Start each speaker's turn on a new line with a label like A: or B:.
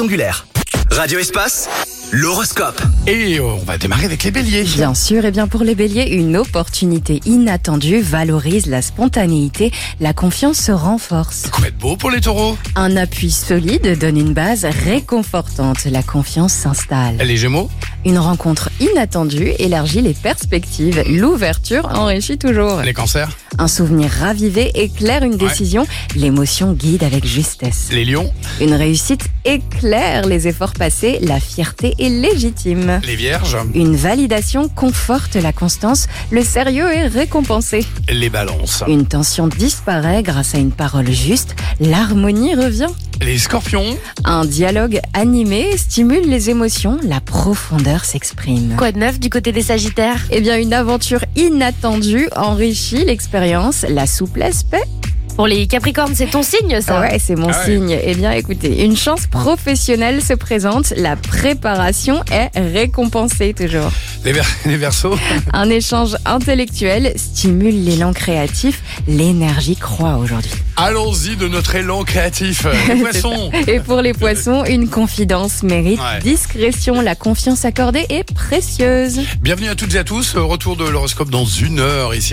A: Angulaire. Radio Espace, l'horoscope.
B: Et on va démarrer avec les béliers.
C: Bien sûr, et bien pour les béliers, une opportunité inattendue valorise la spontanéité, la confiance se renforce.
B: Ça va être beau pour les taureaux.
C: Un appui solide donne une base réconfortante, la confiance s'installe.
B: Les gémeaux.
C: Une rencontre inattendue élargit les perspectives, l'ouverture enrichit toujours.
B: Les cancers.
C: Un souvenir ravivé éclaire une décision, l'émotion guide avec justesse.
B: Les lions.
C: Une réussite éclaire les efforts passés, la fierté est légitime.
B: Les vierges.
C: Une validation conforte la constance, le sérieux est récompensé.
B: Les balances.
C: Une tension disparaît grâce à une parole juste, l'harmonie revient.
B: Les scorpions.
C: Un dialogue animé stimule les émotions, la profondeur s'exprime.
D: Quoi de neuf du côté des Sagittaires?
C: Eh bien, une aventure inattendue enrichit l'expérience, la souplesse paie.
D: Pour les Capricornes, c'est ton signe, ça?
C: Ouais, c'est mon signe. Eh bien, écoutez, une chance professionnelle se présente, la préparation est récompensée toujours.
B: Les verseaux.
C: Un échange intellectuel stimule l'élan créatif, l'énergie croît aujourd'hui.
B: Allons-y de notre élan créatif. Les poissons.
C: Et pour les poissons, une confidence mérite
B: Ouais.
C: discrétion, la confiance accordée est précieuse.
B: Bienvenue à toutes et à tous. Retour de l'horoscope dans 1 heure ici.